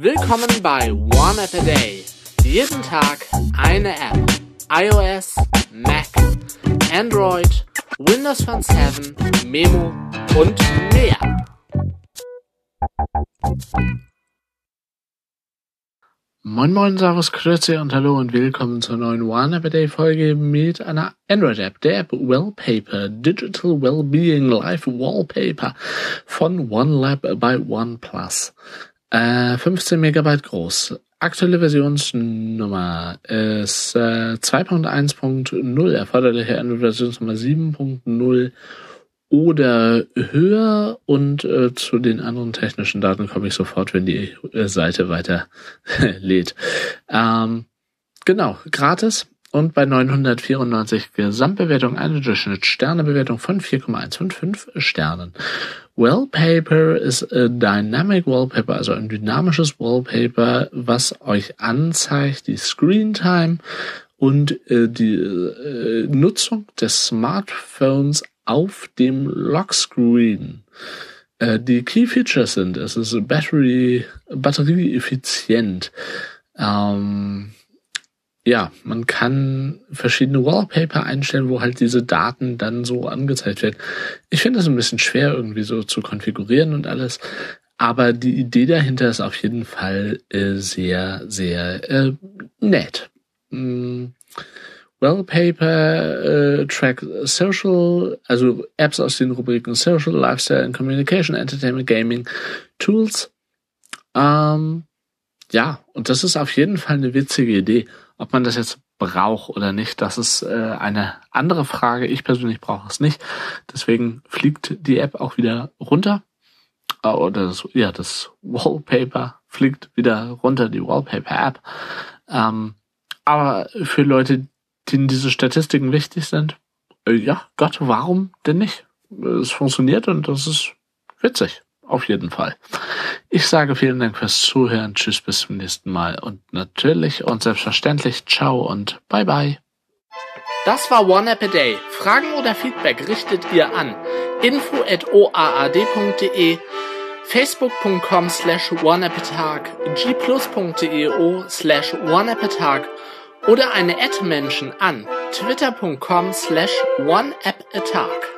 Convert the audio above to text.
Willkommen bei One App a Day. Jeden Tag eine App. iOS, Mac, Android, Windows Phone 7, Memo und mehr. Moin moin, servus, grüezi und hallo und willkommen zur neuen One App a Day Folge mit einer Android-App, der App Wellpaper, Digital Wellbeing Live Wallpaper von OneLab bei OnePlus. 15 Megabyte groß. Aktuelle Versionsnummer ist 2.1.0, erforderliche Android-Versionsnummer 7.0 oder höher, und zu den anderen technischen Daten komme ich sofort, wenn die Seite weiter lädt. Genau, gratis und bei 994 Gesamtbewertung eine Durchschnittssternebewertung von 4,1 von 5 Sternen. Wellpaper ist a Dynamic Wallpaper, also ein dynamisches Wallpaper, was euch anzeigt die Screentime und die Nutzung des Smartphones auf dem Lockscreen. Die Key Features sind, es ist batterieeffizient. Ja, man kann verschiedene Wallpaper einstellen, wo halt diese Daten dann so angezeigt werden. Ich finde das ein bisschen schwer irgendwie so zu konfigurieren und alles, aber die Idee dahinter ist auf jeden Fall sehr, sehr nett. Wellpaper track Social, also Apps aus den Rubriken Social, Lifestyle and Communication, Entertainment, Gaming, Tools. Ja, und das ist auf jeden Fall eine witzige Idee. Ob man das jetzt braucht oder nicht, das ist eine andere Frage. Ich persönlich brauche es nicht. Deswegen fliegt die App auch wieder runter. Oder das Wallpaper fliegt wieder runter, die Wallpaper-App. Aber für Leute, denen diese Statistiken wichtig sind, ja, Gott, warum denn nicht? Es funktioniert und das ist witzig. Auf jeden Fall. Ich sage vielen Dank fürs Zuhören. Tschüss, bis zum nächsten Mal. Und natürlich und selbstverständlich ciao und bye bye. Das war One App a Day. Fragen oder Feedback richtet ihr an info@oaad.de, facebook.com/oneappatag, gplus.io/oneappatag oder eine @Menschen an twitter.com/oneappatag.